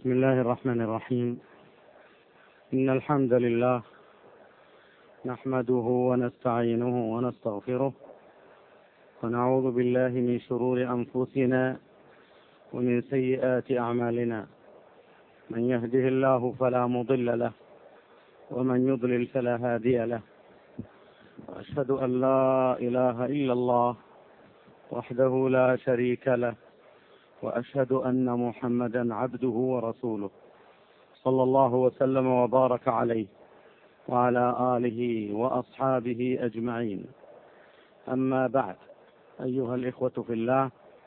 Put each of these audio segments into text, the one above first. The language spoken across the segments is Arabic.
بسم الله الرحمن الرحيم. إن الحمد لله نحمده ونستعينه ونستغفره ونعوذ بالله من شرور أنفسنا ومن سيئات أعمالنا، من يهده الله فلا مضل له ومن يضلل فلا هادي له، وأشهد أن لا إله إلا الله وحده لا شريك له، وأشهد أن محمدا عبده ورسوله، صلى الله وسلم وبارك عليه وعلى آله وأصحابه أجمعين. أما بعد، أيها الإخوة في الله،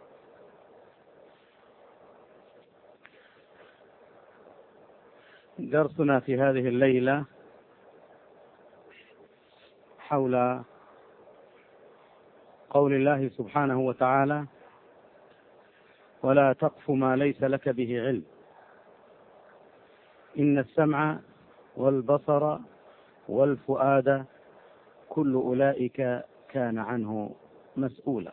درسنا في هذه الليلة حول قول الله سبحانه وتعالى: ولا تقف ما ليس لك به علم، إن السمع والبصر والفؤاد كل أولئك كان عنه مسؤولا.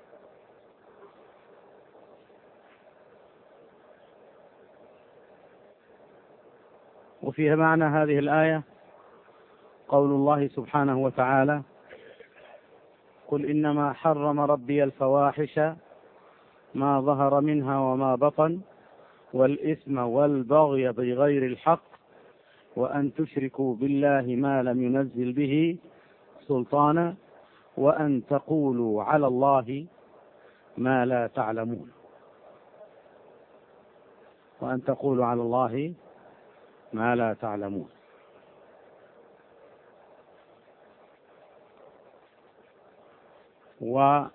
وفيها معنى هذه الآية قول الله سبحانه وتعالى: قل إنما حرم ربي الفواحش ما ظهر منها وما بطن والإثم والبغي بغير الحق وأن تشركوا بالله ما لم ينزل به سلطانا وأن تقولوا على الله ما لا تعلمون. وأن تقولوا على الله ما لا تعلمون. وفي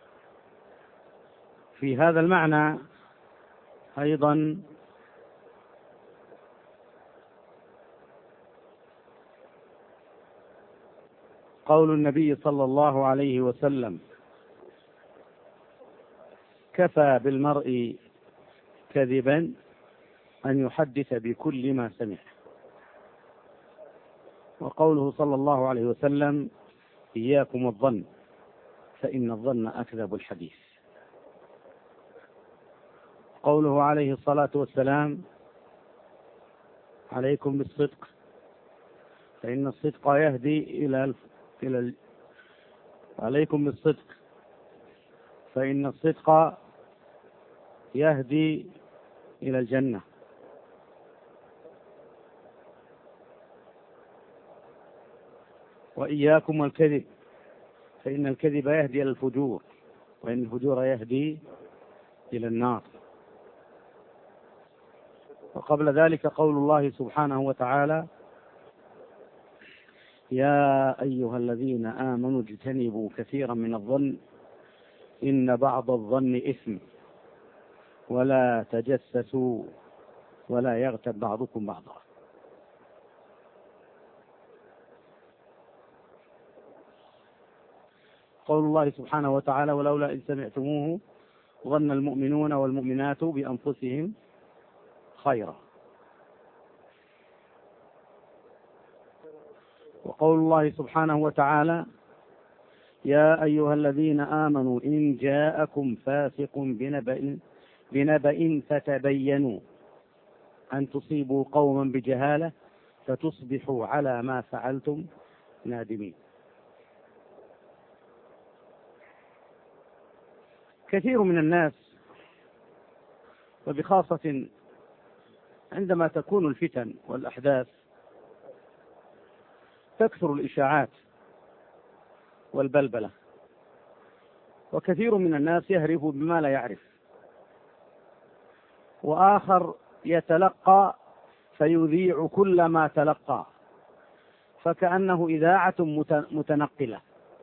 هذا المعنى أيضا قول النبي صلى الله عليه وسلم: كفى بالمرء كذبا أن يحدث بكل ما سمع. وقوله صلى الله عليه وسلم: إياكم الظن فإن الظن أكذب الحديث. قوله عليه الصلاة والسلام: عليكم بالصدق فإن الصدق يهدي عليكم بالصدق فإن الصدق يهدي إلى الجنة. وإياكم والكذب فإن الكذب يهدي إلى الفجور وإن الفجور يهدي إلى النار. وقبل ذلك قول الله سبحانه وتعالى: يا أيها الذين آمنوا اجتنبوا كثيرا من الظن إن بعض الظن إثم ولا تجسسوا ولا يغتب بعضكم بعضا. قول الله سبحانه وتعالى: ولولا إذ سمعتموه ظن المؤمنون والمؤمنات بأنفسهم خيرا. وقول الله سبحانه وتعالى: يا أيها الذين آمنوا إن جاءكم فاسق بنبأ فتبينوا أن تصيبوا قوما بجهالة فتصبحوا على ما فعلتم نادمين. كثير من الناس، وبخاصة عندما تكون الفتن والأحداث، تكثر الإشاعات والبلبلة، وكثير من الناس يهرف بما لا يعرف، وآخر يتلقى فيذيع كل ما تلقى فكأنه إذاعة متنقلة.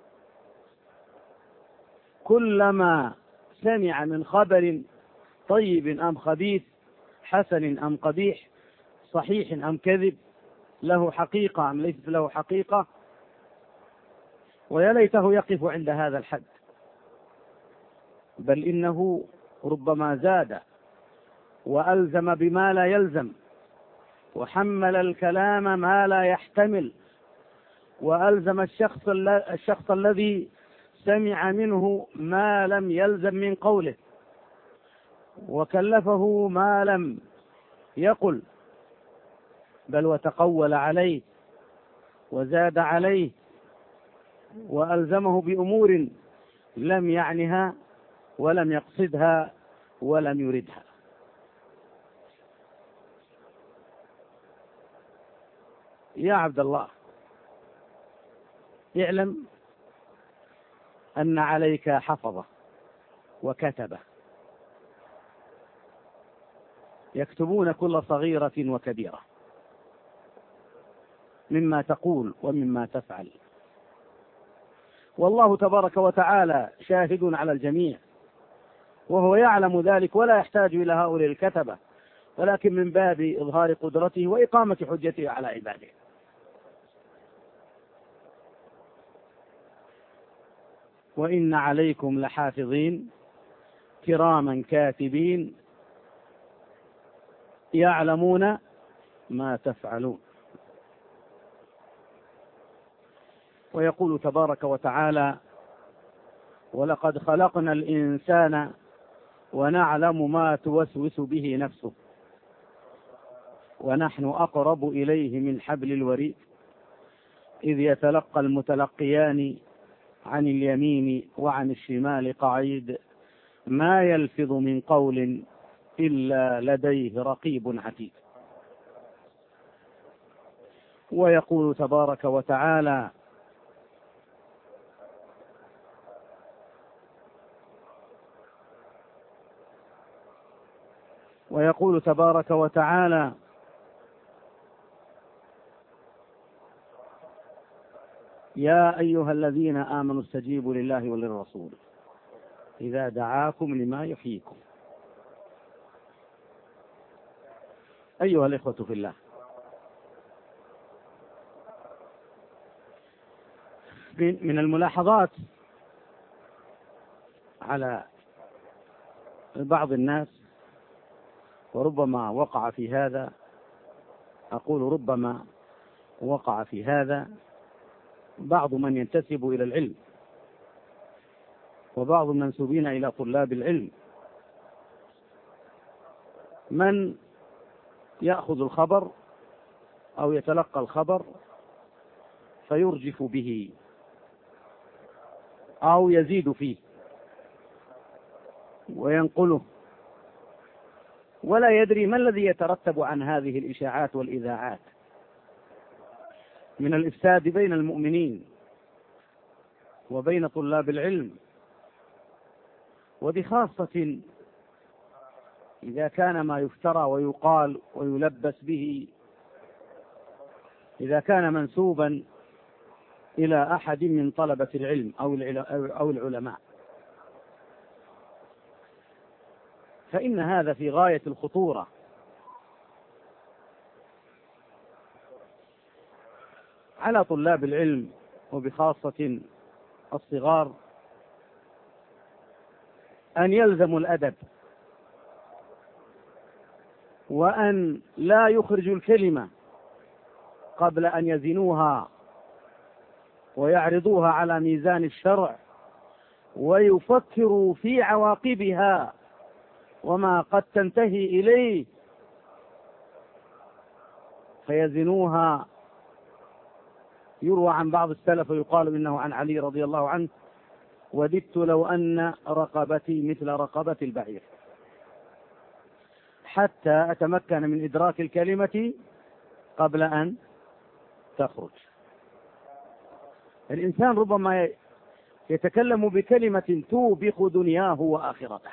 كلما سمع من خبر طيب أم خبيث، حسن أم قبيح، صحيح أم كذب، له حقيقة أم ليست له حقيقة، ويا ليته يقف عند هذا الحد، بل إنه ربما زاد وألزم بما لا يلزم، وحمل الكلام ما لا يحتمل، وألزم الشخص الذي سمع منه ما لم يلزم من قوله، وكلفه ما لم يقل، بل وتقول عليه وزاد عليه وألزمه بأمور لم يعنها ولم يقصدها ولم يردها. يا عبد الله، اعلم أن عليك حفظة وكتبة يكتبون كل صغيرة وكبيرة مما تقول ومما تفعل، والله تبارك وتعالى شاهد على الجميع، وهو يعلم ذلك ولا يحتاج إلى هؤلاء الكتبة، ولكن من باب إظهار قدرته وإقامة حجته على عباده. وإن عليكم لحافظين كراما كاتبين يعلمون ما تفعلون. ويقول تبارك وتعالى: ولقد خلقنا الإنسان ونعلم ما توسوس به نفسه ونحن أقرب إليه من حبل الوريد إذ يتلقى المتلقيان عن اليمين وعن الشمال قعيد ما يلفظ من قول إلا لديه رقيب عتيد. ويقول تبارك وتعالى: يا أيها الذين آمنوا استجيبوا لله وللرسول إذا دعاكم لما يحييكم. أيها الإخوة في الله، من الملاحظات على بعض الناس، وربما وقع في هذا، أقول ربما وقع في هذا بعض من ينتسب إلى العلم وبعض المنسوبين إلى طلاب العلم، من يأخذ الخبر أو يتلقى الخبر فيرجف به أو يزيد فيه وينقله، ولا يدري ما الذي يترتب عن هذه الإشاعات والإذاعات من الإفساد بين المؤمنين وبين طلاب العلم، وبخاصة إذا كان ما يفترى ويقال ويلبس به إذا كان منسوبا إلى أحد من طلبة العلم أو العلماء، فإن هذا في غاية الخطورة. على طلاب العلم وبخاصة الصغار أن يلزموا الأدب، وأن لا يخرجوا الكلمة قبل أن يزنوها ويعرضوها على ميزان الشرع، ويفكروا في عواقبها وما قد تنتهي إليه، فيزنوها. يروى عن بعض السلف ويقال إنه عن علي رضي الله عنه: وددت لو أن رقبتي مثل رقبة البعير حتى أتمكن من إدراك الكلمة قبل أن تخرج. الإنسان ربما يتكلم بكلمة توبق دنياه وآخرته،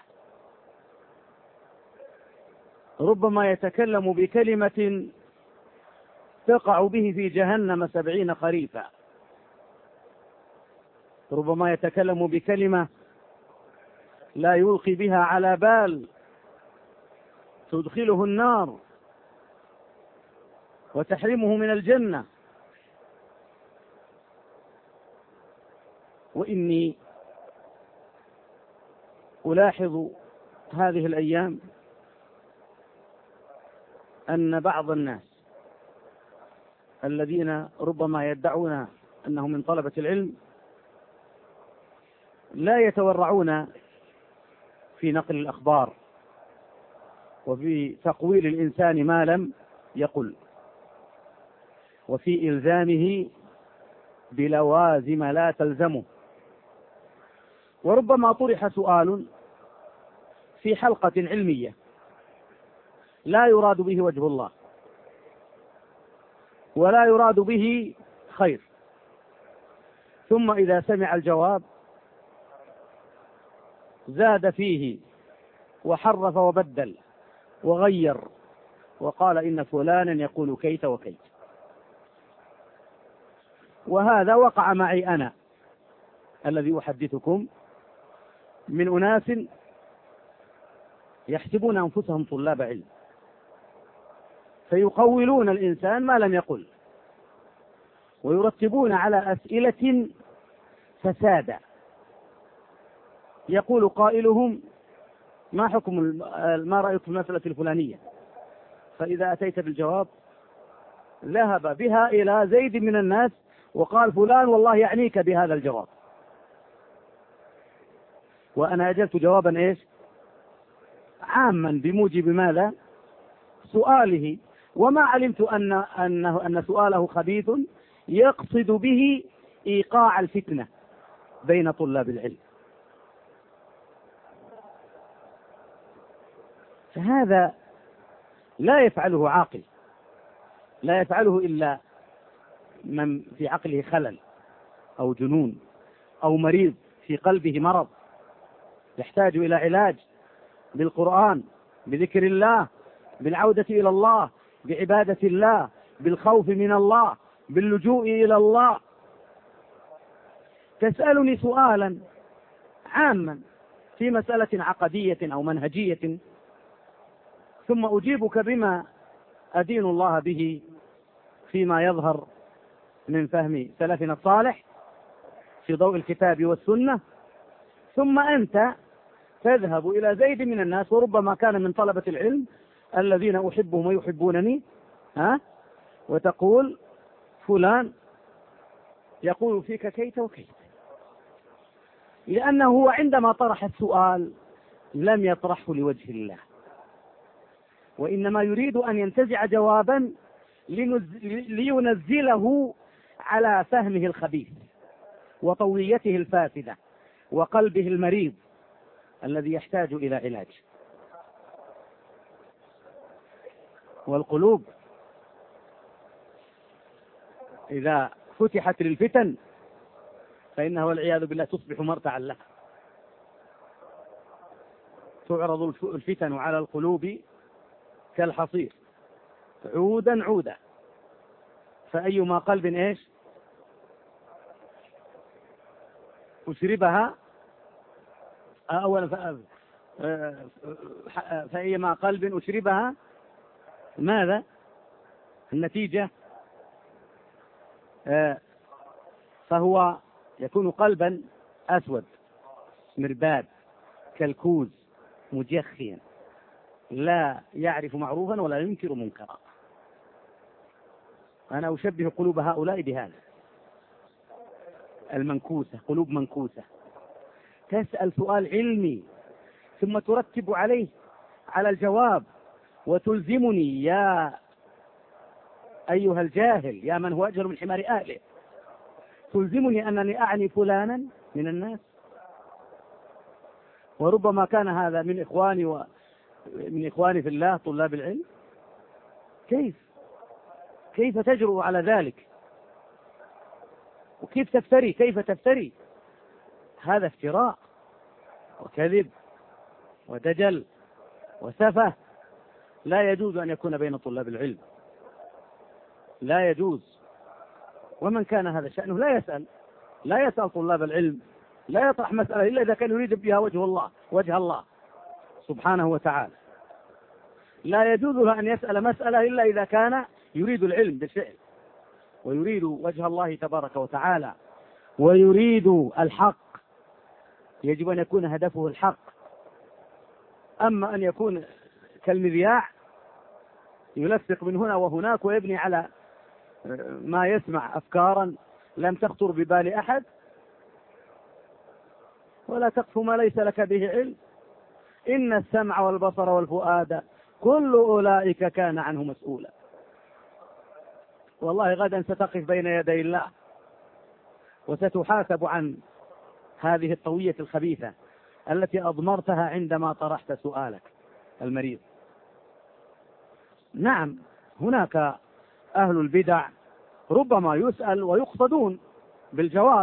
ربما يتكلم بكلمة تقع به في جهنم 70 خريفا، ربما يتكلم بكلمة لا يلقي بها على بال تدخله النار وتحرمه من الجنة. وإني ألاحظ هذه الأيام أن بعض الناس الذين ربما يدعون أنهم من طلبة العلم لا يتورعون في نقل الأخبار وفي تقويل الإنسان ما لم يقل، وفي إلزامه بلوازم لا تلزمه. وربما طرح سؤال في حلقة علمية لا يراد به وجه الله ولا يراد به خير، ثم إذا سمع الجواب زاد فيه وحرف وبدل وغير وقال إن فلانا يقول كيت وكيت. وهذا وقع معي أنا الذي أحدثكم من أناس يحسبون أنفسهم طلاب علم، فيقولون الإنسان ما لم يقل، ويرتبون على أسئلة فسادا. يقول قائلهم ما حكم ما رأيك في المسألة الفلانية، فإذا أتيت بالجواب ذهب بها إلى زيد من الناس وقال فلان والله يعنيك بهذا الجواب، وأنا أجلت جوابا إيش عاما بموجب ماذا سؤاله، وما علمت أن سؤاله خبيث يقصد به إيقاع الفتنة بين طلاب العلم. فهذا لا يفعله عاقل، لا يفعله إلا من في عقله خلل أو جنون أو مريض في قلبه مرض يحتاج إلى علاج بالقرآن، بذكر الله، بالعودة إلى الله، بعبادة الله، بالخوف من الله، باللجوء إلى الله. تسألني سؤالا عاما في مسألة عقدية أو منهجية، ثم أجيبك بما أدين الله به فيما يظهر من فهم سلفنا الصالح في ضوء الكتاب والسنة، ثم أنت تذهب إلى زيد من الناس وربما كان من طلبة العلم الذين أحبهم ويحبونني وتقول فلان يقول فيك كيت وكيت، لأنه عندما طرح السؤال لم يطرحه لوجه الله، وإنما يريد أن ينتزع جوابا لينزله على فهمه الخبيث وطويته الفاسدة وقلبه المريض الذي يحتاج إلى علاج. والقلوب إذا فتحت للفتن فإنها والعياذ بالله تصبح مرتعا لها. تعرض الفتن على القلوب كالحصير عودا عودا، فأيما قلب إيش أشربها أولا فأيما قلب أشربها ماذا النتيجة؟ فهو يكون قلبا أسود مرباد كالكوز مجخيا لا يعرف معروفا ولا ينكر منكرا. أنا أشبه قلوب هؤلاء بهذا المنكوسة، قلوب منكوسة تسأل سؤال علمي ثم ترتب عليه على الجواب وتلزمني يا أيها الجاهل يا من هو أجهل من حمار أهله، تلزمني أنني أعني فلانا من الناس، وربما كان هذا من إخواني في الله طلاب العلم. كيف تجرؤ على ذلك؟ وكيف تفتري؟ كيف تفتري؟ هذا افتراء وكذب ودجل وسفه لا يجوز أن يكون بين طلاب العلم، لا يجوز. ومن كان هذا شأنه لا يسأل طلاب العلم، لا يطرح مسألة إلا إذا كان يريد بها وجه الله سبحانه وتعالى. لا يجوز له أن يسأل مسألة إلا إذا كان يريد العلم بالفعل ويريد وجه الله تبارك وتعالى ويريد الحق، يجب أن يكون هدفه الحق. أما أن يكون كالمذياع يلفق من هنا وهناك ويبني على ما يسمع أفكارا لم تخطر ببال أحد، ولا تقف ما ليس لك به علم. إن السمع والبصر والفؤاد كل أولئك كان عنه مسؤولا. والله غدا ستقف بين يدي الله وستحاسب عن هذه الطوية الخبيثة التي أضمرتها عندما طرحت سؤالك المريض. نعم، هناك أهل البدع ربما يسأل ويقصدون بالجواب،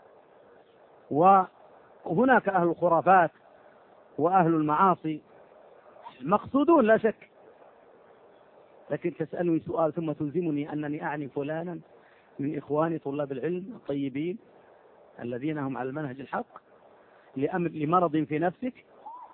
وهناك أهل الخرافات وأهل المعاصي مقصودون لا شك، لكن تسألني سؤال ثم تلزمني أنني أعني فلانا من إخواني طلاب العلم الطيبين الذين هم على المنهج الحق لمرض في نفسك.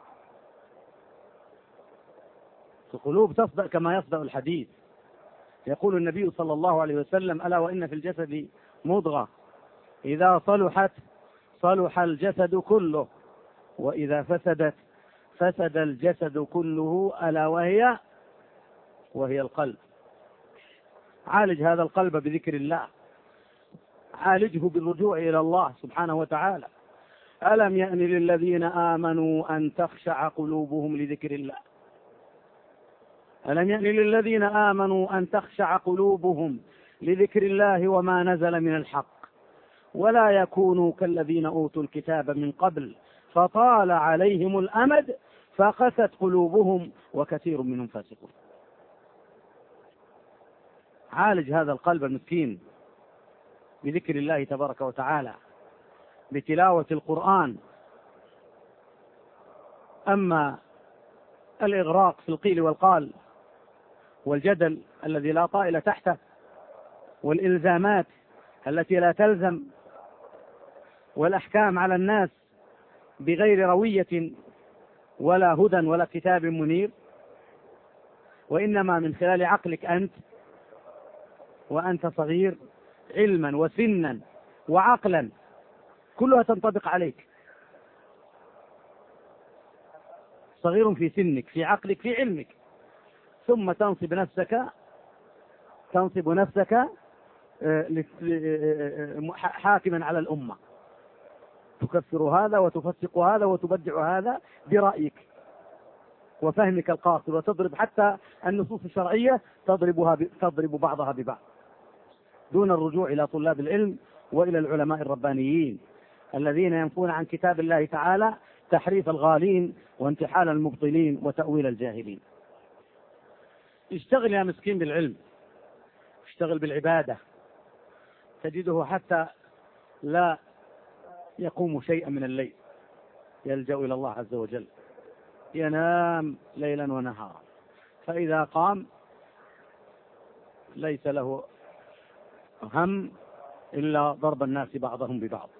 القلوب تصدأ كما يصدأ الحديد. يقول النبي صلى الله عليه وسلم: ألا وإن في الجسد مضغة إذا صلحت صلح الجسد كله، وإذا فسدت فسد الجسد كله، ألا وهي القلب. عالج هذا القلب بذكر الله، عالجه بالرجوع إلى الله سبحانه وتعالى. ألم يأن للذين آمنوا أن تخشع قلوبهم لذكر الله. ألم يأن للذين آمنوا أن تخشع قلوبهم لذكر الله وما نزل من الحق ولا يكونوا كالذين أوتوا الكتاب من قبل فطال عليهم الأمد فقست قلوبهم وكثير منهم فاسقون. عالج هذا القلب المسكين بذكر الله تبارك وتعالى، بتلاوة القرآن. أما الإغراق في القيل والقال والجدل الذي لا طائل تحته والإلزامات التي لا تلزم والأحكام على الناس بغير روية ولا هدى ولا كتاب منير، وإنما من خلال عقلك أنت وأنت صغير علما وسنا وعقلا، كلها تنطبق عليك. صغير في سنك، في عقلك، في علمك، ثم تنصب نفسك حاكما على الأمة، تكفر هذا وتفسق هذا وتبدع هذا برأيك وفهمك القاصر، وتضرب حتى النصوص الشرعية تضرب بعضها ببعض دون الرجوع إلى طلاب العلم وإلى العلماء الربانيين الذين ينفون عن كتاب الله تعالى تحريف الغالين وانتحال المبطلين وتأويل الجاهلين. اشتغل يا مسكين بالعلم، اشتغل بالعبادة، تجده حتى لا يقوم شيئا من الليل، يلجأ إلى الله عز وجل، ينام ليلا ونهارا، فإذا قام ليس له هم إلا ضرب الناس بعضهم ببعض.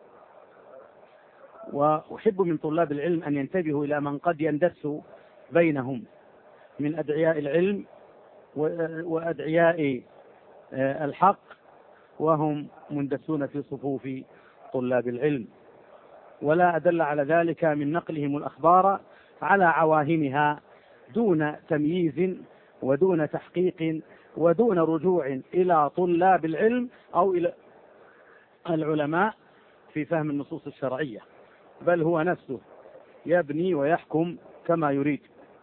وأحب من طلاب العلم أن ينتبهوا إلى من قد يندس بينهم من أدعياء العلم وأدعياء الحق وهم مندسون في صفوف طلاب العلم، ولا أدل على ذلك من نقلهم الأخبار على عواهنها دون تمييز ودون تحقيق ودون رجوع إلى طلاب العلم أو إلى العلماء في فهم النصوص الشرعية، بل هو نفسه يبني ويحكم كما يريد،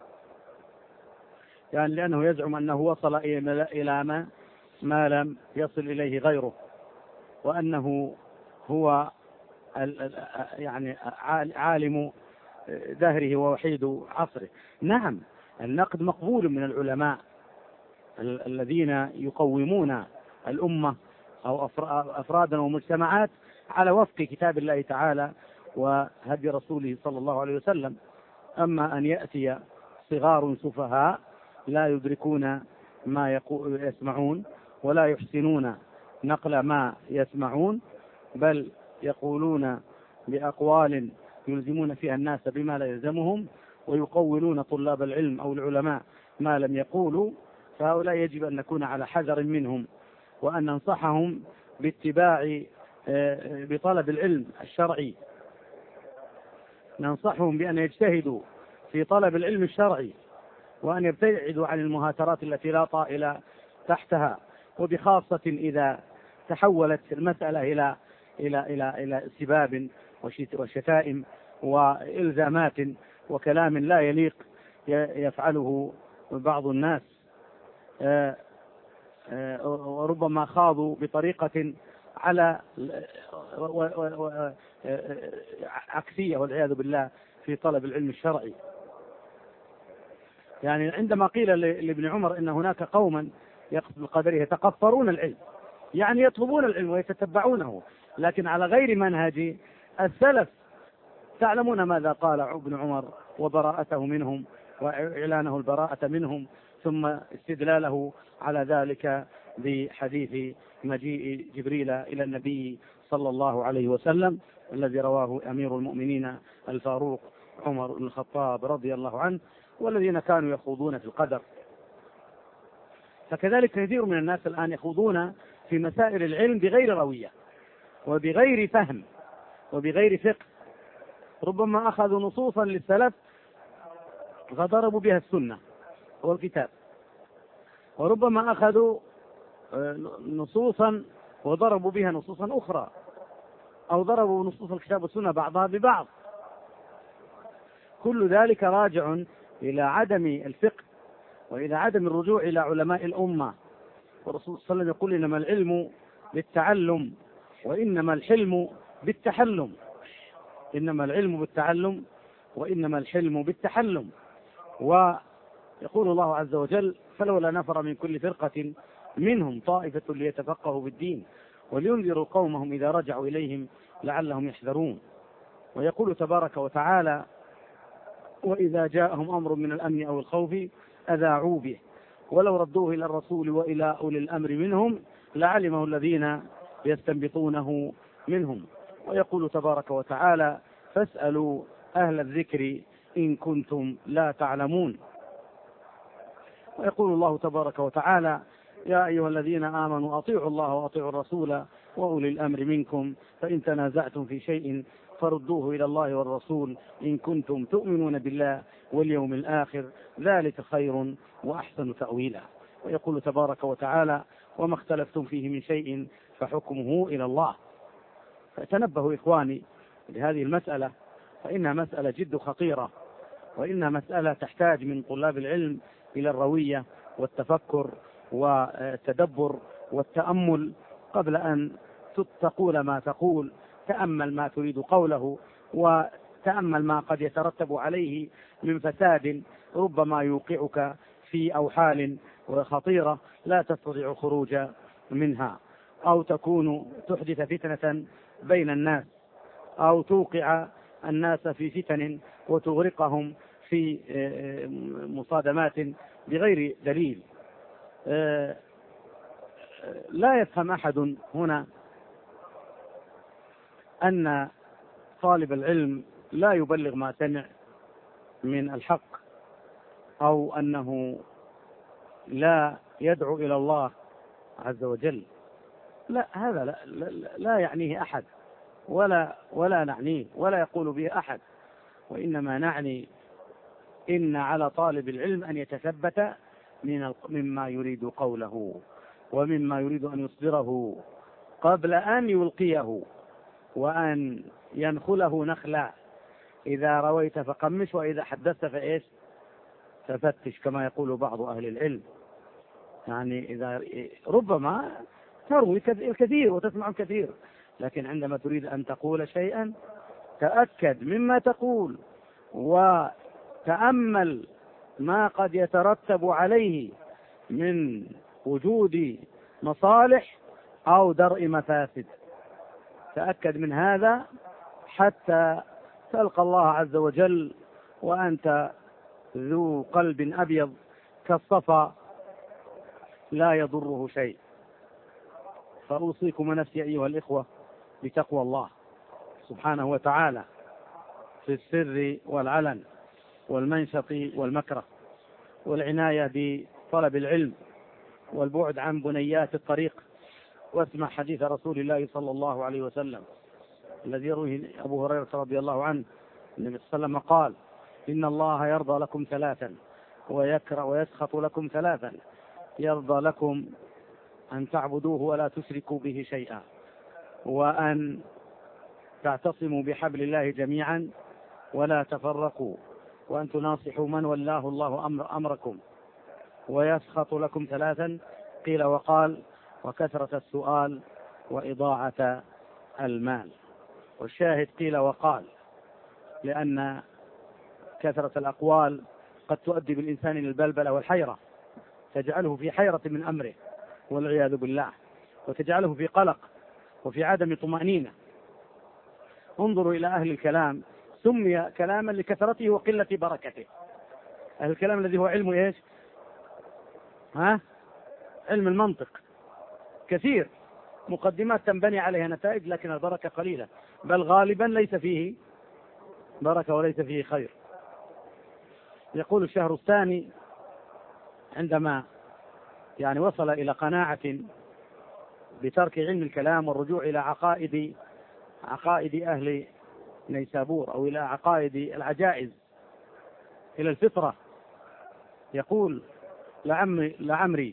يعني لأنه يزعم أنه وصل إلى ما لم يصل إليه غيره، وأنه هو يعني عالم دهره ووحيد عصره. نعم، النقد مقبول من العلماء الذين يقومون الأمة أو أفرادا ومجتمعات على وفق كتاب الله تعالى وهدي رسوله صلى الله عليه وسلم. أما أن يأتي صغار سفهاء لا يدركون ما يسمعون ولا يحسنون نقل ما يسمعون، بل يقولون بأقوال يلزمون فيها الناس بما لا يلزمهم ويقولون طلاب العلم أو العلماء ما لم يقولوا، فهؤلاء يجب أن نكون على حذر منهم وأن ننصحهم باتباع بطلب العلم الشرعي، ننصحهم بأن يجتهدوا في طلب العلم الشرعي وأن يبتعدوا عن المهاترات التي لا طائل تحتها، وبخاصة إذا تحولت المسألة إلى سباب وشتائم وإلزامات وكلام لا يليق يفعله بعض الناس وربما خاضوا بطريقة على عكسية والعياذ بالله في طلب العلم الشرعي. يعني عندما قيل لابن عمر إن هناك قوما يقصد بالقدر يتقفرون العلم، يعني يطلبون العلم ويتتبعونه لكن على غير منهج السلف. تعلمون ماذا قال ابن عمر وبراءته منهم وإعلانه البراءة منهم، ثم استدلاله على ذلك بحديث مجيء جبريل إلى النبي صلى الله عليه وسلم الذي رواه أمير المؤمنين الفاروق عمر بن الخطاب رضي الله عنه، والذين كانوا يخوضون في القدر. فكذلك كثير من الناس الآن يخوضون في مسائل العلم بغير روية وبغير فهم وبغير فقه. ربما أخذوا نصوصا للسلف فضربوا بها السنة والكتاب، وربما أخذوا نصوصا وضربوا بها نصوصا أخرى، أو ضربوا نصوص الكتاب والسنة بعضها ببعض. كل ذلك راجع إلى عدم الفقه وإلى عدم الرجوع إلى علماء الأمة. والرسول صلى الله عليه وسلم يقول إنما العلم بالتعلم وإنما الحلم بالتحلم. إنما العلم بالتعلم وإنما الحلم بالتحلم. ويقول الله عز وجل فلولا نفر من كل فرقة منهم طائفة ليتفقهوا بالدين ولينذروا قومهم إذا رجعوا إليهم لعلهم يحذرون. ويقول تبارك وتعالى وإذا جاءهم أمر من الأمن أو الخوف أذاعوا به ولو ردوه إلى الرسول وإلى أولي الأمر منهم لعلمه الذين يستنبطونه منهم. ويقول تبارك وتعالى فاسألوا أهل الذكر إن كنتم لا تعلمون. ويقول الله تبارك وتعالى يا أيها الذين آمنوا أطيعوا الله وأطيعوا الرسول وأولي الأمر منكم فإن تنازعتم في شيء فردوه إلى الله والرسول إن كنتم تؤمنون بالله واليوم الآخر ذلك خير وأحسن تأويلا. ويقول تبارك وتعالى وما اختلفتم فيه من شيء فحكمه إلى الله. فتنبهوا إخواني لهذه المسألة، فإنها مسألة جد خطيرة، وإنها مسألة تحتاج من طلاب العلم إلى الروية والتفكر والتدبر والتأمل قبل أن تقول ما تقول. تأمل ما تريد قوله وتأمل ما قد يترتب عليه من فساد ربما يوقعك في أوحال خطيرة لا تستطيع الخروج منها، أو تكون تحدث فتنة بين الناس، أو توقع الناس في فتن وتغرقهم في مصادمات بغير دليل. لا يفهم أحد هنا أن طالب العلم لا يبلغ ما سمع من الحق، أو أنه لا يدعو إلى الله عز وجل. لا، هذا لا يعنيه أحد ولا نعنيه ولا يقول به أحد، وإنما نعني إن على طالب العلم أن يتثبت مما يريد قوله ومما يريد أن يصدره قبل أن يلقيه، وأن ينخله نخلا. إذا رويت فقمش وإذا حدثت فإيش ففتش كما يقول بعض أهل العلم. يعني إذا ربما تروي الكثير وتسمع الكثير، لكن عندما تريد أن تقول شيئا تأكد مما تقول وتأمل ما قد يترتب عليه من وجود مصالح أو درء مفاسد. تأكد من هذا حتى تلقى الله عز وجل وأنت ذو قلب أبيض كالصفا لا يضره شيء. فأوصيكم ونفسي أيها الإخوة بتقوى الله سبحانه وتعالى في السر والعلن والمنشط والمكره، والعناية بطلب العلم والبعد عن بنيات الطريق. واسمع حديث رسول الله صلى الله عليه وسلم الذي يرويه أبو هريرة رضي الله عنه. النبي صلى الله عليه وسلم قال إن الله يرضى لكم ثلاثا ويكره ويسخط لكم ثلاثا: يرضى لكم أن تعبدوه ولا تشركوا به شيئا، وأن تعتصموا بحبل الله جميعا ولا تفرقوا، وأن تناصحوا من ولاه الله أمركم، ويسخط لكم ثلاثا قيل وقال وكثرة السؤال وإضاعة المال. والشاهد قيل وقال، لأن كثرة الأقوال قد تؤدي بالإنسان إلى البلبلة والحيرة، تجعله في حيرة من أمره والعياذ بالله، وتجعله في قلق وفي عدم طمأنينة. انظروا إلى أهل الكلام، سمي كلاما لكثرته وقلة بركته. أهل الكلام الذي هو علم إيش؟ علم المنطق، كثير مقدمات تنبني عليها نتائج، لكن البركة قليلة، بل غالبا ليس فيه بركة وليس فيه خير. يقول الشهرستاني عندما وصل إلى قناعة بترك علم الكلام والرجوع إلى عقائد أهل نيسابور، أو إلى عقائد العجائز، إلى الفطرة، يقول لعمري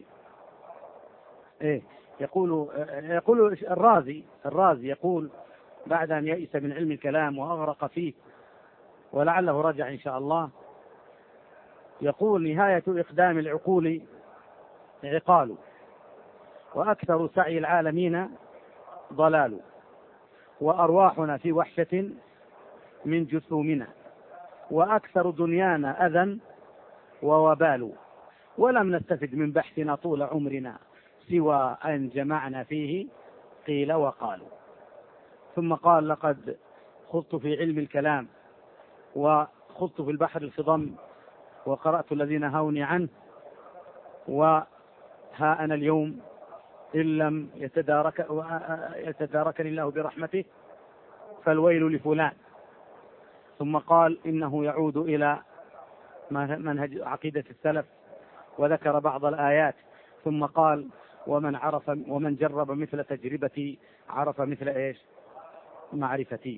يقول الرازي يقول بعد أن يئس من علم الكلام وأغرق فيه ولعله رجع إن شاء الله، يقول نهاية إقدام العقول عقال، وأكثر سعي العالمين ضلال، وأرواحنا في وحشة من جسومنا، وأكثر دنيانا أذى ووبال، ولم نستفد من بحثنا طول عمرنا سوى أن جمعنا فيه قيل وقالوا. ثم قال لقد خضت في علم الكلام وخضت في البحر الخضم وقرأت الذين هوني عنه، وها أنا اليوم إن لم يتداركني الله برحمته فالويل لفلان. ثم قال إنه يعود إلى منهج عقيدة السلف، وذكر بعض الآيات، ثم قال ومن جرب مثل تجربتي عرف مثل إيش؟ معرفتي.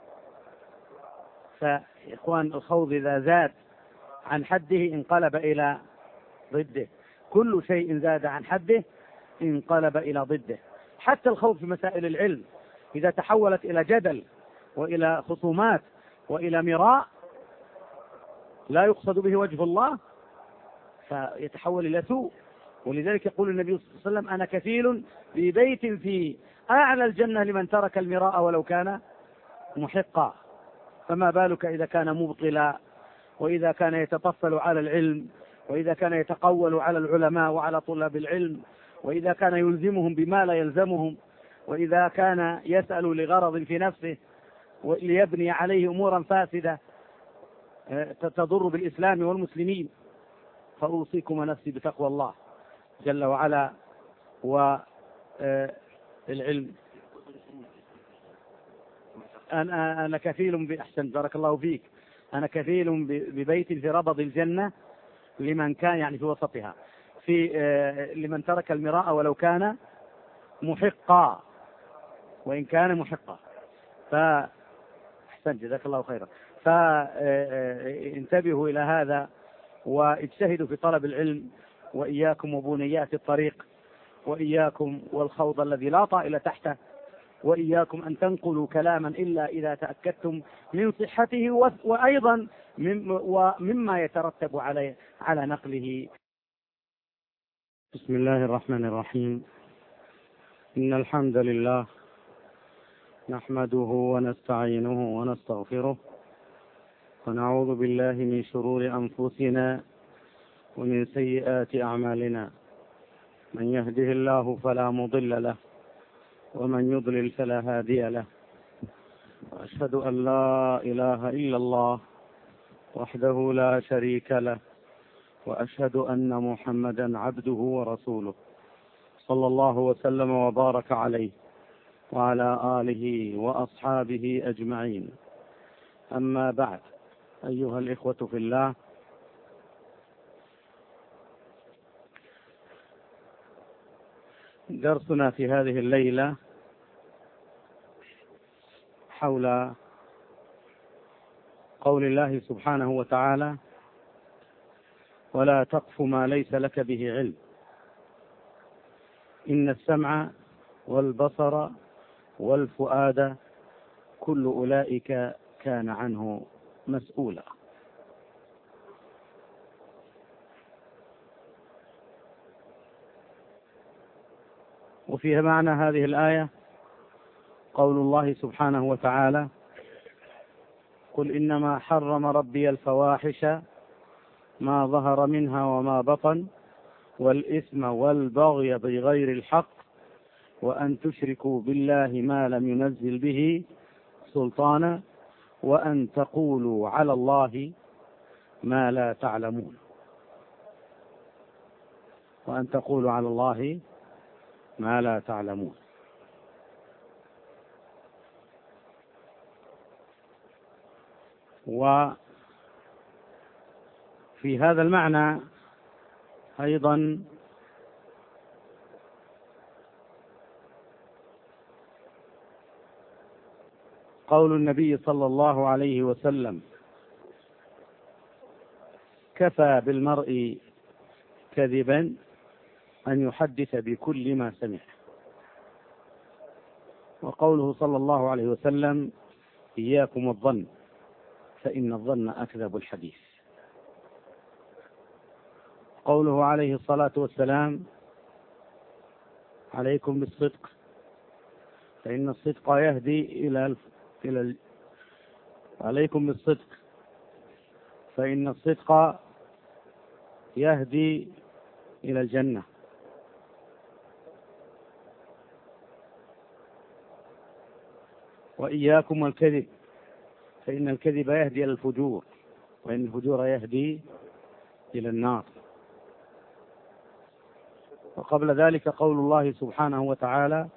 فإخوان، الخوض إذا زاد عن حده انقلب إلى ضده، كل شيء زاد عن حده انقلب إلى ضده. حتى الخوض في مسائل العلم إذا تحولت إلى جدل وإلى خصومات وإلى مراء لا يقصد به وجه الله فيتحول إلى سوء. ولذلك يقول النبي صلى الله عليه وسلم أنا كفيل ببيت في أعلى الجنة لمن ترك المراء ولو كان محقا. فما بالك إذا كان مبطلا، وإذا كان يتطفل على العلم، وإذا كان يتقول على العلماء وعلى طلاب العلم، وإذا كان يلزمهم بما لا يلزمهم، وإذا كان يسأل لغرض في نفسه ليبني عليه أمورا فاسدة تضر بالإسلام والمسلمين. فأوصيكم ونفسي بتقوى الله جل وعلا والعلم. أنا كفيل بأحسن بارك الله فيك، أنا كفيل ببيت في ربض الجنة لمن كان في وسطها، لمن ترك المراء ولو كان محقا، وإن كان محقا. فأحسن جزاك الله خيرا. فانتبهوا إلى هذا واجتهدوا في طلب العلم، وإياكم وبنيات الطريق، وإياكم والخوض الذي لا طائل تحته، وإياكم أن تنقلوا كلاما إلا إذا تأكدتم من صحته وأيضا مما يترتب على نقله. بسم الله الرحمن الرحيم. إن الحمد لله نحمده ونستعينه ونستغفره، ونعوذ بالله من شرور أنفسنا ومن سيئات أعمالنا، من يهده الله فلا مضل له، ومن يضلل فلا هادي له، وأشهد أن لا إله إلا الله وحده لا شريك له، وأشهد أن محمدا عبده ورسوله، صلى الله وسلم وبارك عليه وعلى آله وأصحابه أجمعين. أما بعد، أيها الإخوة في الله، درسنا في هذه الليلة حول قول الله سبحانه وتعالى: ولا تقف ما ليس لك به علم، إن السمع والبصر والفؤاد كل أولئك كان عنه مسؤولا. وفي معنى هذه الآية قول الله سبحانه وتعالى: قل إنما حرم ربي الفواحش ما ظهر منها وما بطن والإثم والبغي بغير الحق وأن تشركوا بالله ما لم ينزل به سلطانا وأن تقولوا على الله ما لا تعلمون. وأن تقولوا على الله ما لا تعلمون. وفي هذا المعنى أيضا قول النبي صلى الله عليه وسلم: كفى بالمرء كذبا أن يحدث بكل ما سمع. وقوله صلى الله عليه وسلم: إياكم الظن فإن الظن أكذب الحديث. قوله عليه الصلاة والسلام: عليكم بالصدق فإن الصدق يهدي عليكم بالصدق فإن الصدق يهدي إلى الجنة. وإياكم والكذب فإن الكذب يهدي إلى الفجور وإن الفجور يهدي إلى النار. وقبل ذلك قول الله سبحانه وتعالى: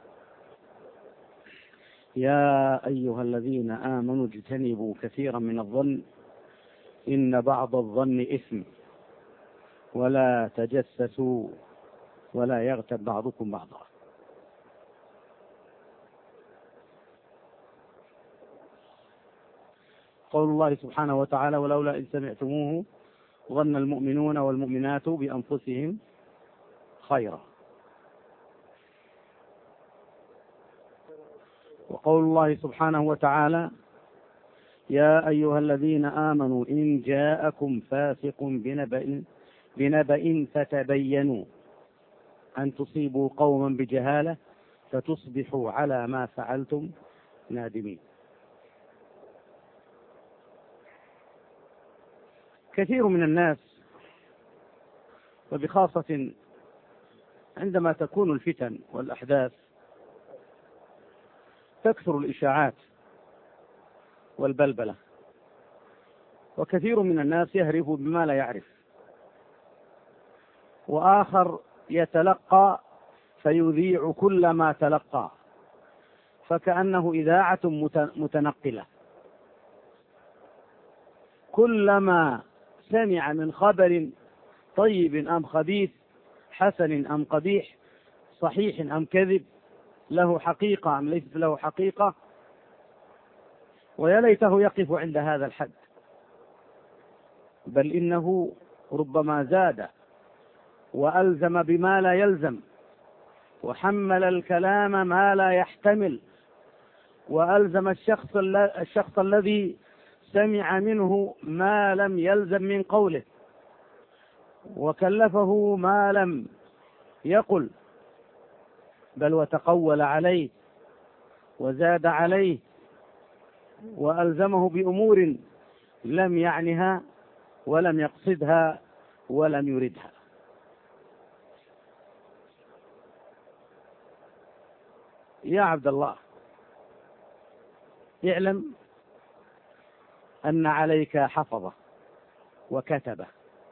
يا أيها الذين آمنوا اجتنبوا كثيرا من الظن إن بعض الظن إثم ولا تجسسوا ولا يغتب بعضكم بعضا. قول الله سبحانه وتعالى: ولولا إذ سمعتموه ظن المؤمنون والمؤمنات بأنفسهم خيرا. وقول الله سبحانه وتعالى: يا أيها الذين آمنوا إن جاءكم فاسق بنبأ فتبينوا أن تصيبوا قوما بجهالة فتصبحوا على ما فعلتم نادمين. كثير من الناس وبخاصة عندما تكون الفتن والأحداث تكثر الإشاعات والبلبلة، وكثير من الناس يهرف بما لا يعرف، وآخر يتلقى فيذيع كل ما تلقى فكأنه إذاعة متنقلة. كلما سمع من خبر طيب أم خبيث، حسن أم قبيح، صحيح أم كذب، له حقيقة أم ليست له حقيقة، ويا ليته يقف عند هذا الحد، بل إنه ربما زاد وألزم بما لا يلزم، وحمل الكلام ما لا يحتمل، وألزم الشخص الذي سمع منه ما لم يلزم من قوله، وكلفه ما لم يقل، بل وتقول عليه وزاد عليه وألزمه بأمور لم يعنها ولم يقصدها ولم يردها. يا عبد الله، اعلم أن عليك حفظة وكتبة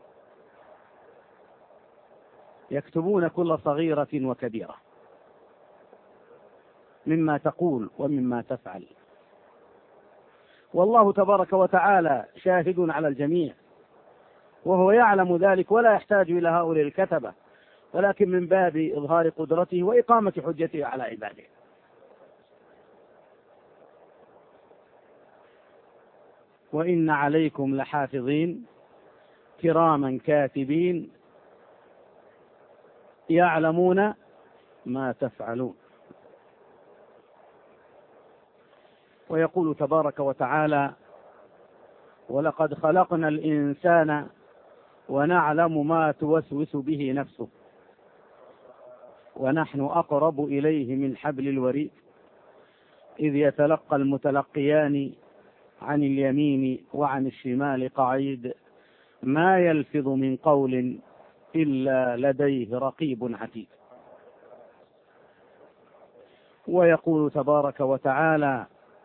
يكتبون كل صغيرة وكبيرة مما تقول ومما تفعل، والله تبارك وتعالى شاهد على الجميع، وهو يعلم ذلك ولا يحتاج إلى هؤلاء الكتبة، ولكن من باب إظهار قدرته وإقامة حجته على عباده. وإن عليكم لحافظين كراما كاتبين يعلمون ما تفعلون. ويقول تبارك وتعالى: ولقد خلقنا الإنسان ونعلم ما توسوس به نفسه ونحن أقرب إليه من حبل الوريد إذ يتلقى المتلقيان عن اليمين وعن الشمال قعيد ما يلفظ من قول إلا لديه رقيب عتيد. ويقول تبارك وتعالى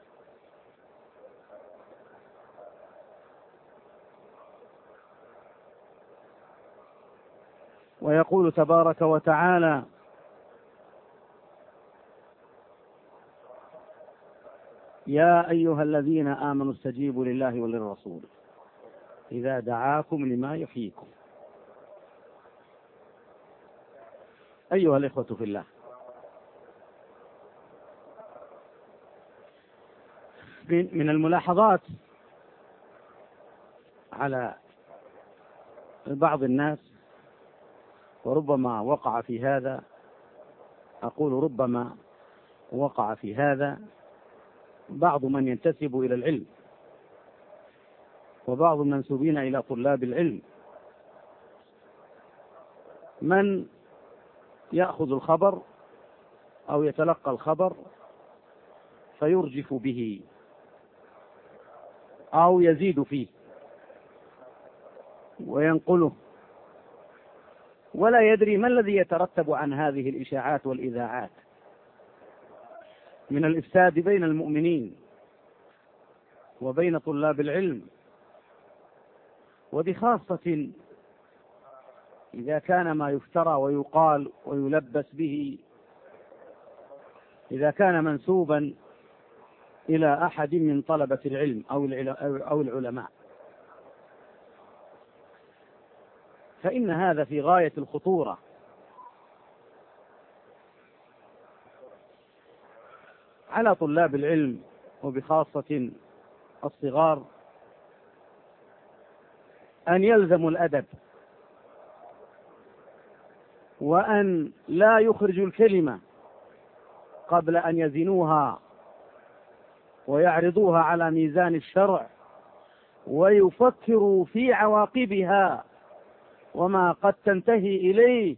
يا أيها الذين آمنوا استجيبوا لله وللرسول إذا دعاكم لما يحييكم. أيها الإخوة في الله، من الملاحظات على بعض الناس، وربما وقع في هذا، أقول ربما وقع في هذا بعض من ينتسب إلى العلم وبعض المنسوبين إلى طلاب العلم، من يأخذ الخبر أو يتلقى الخبر فيرجف به أو يزيد فيه وينقله، ولا يدري ما الذي يترتب عن هذه الإشاعات والإذاعات من الإفساد بين المؤمنين وبين طلاب العلم، وبخاصة إذا كان ما يفترى ويقال ويلبس به إذا كان منسوبا إلى أحد من طلبة العلم أو العلماء، فإن هذا في غاية الخطورة. على طلاب العلم وبخاصة الصغار أن يلزموا الأدب، وأن لا يخرجوا الكلمة قبل أن يزنوها ويعرضوها على ميزان الشرع، ويفكروا في عواقبها وما قد تنتهي إليه،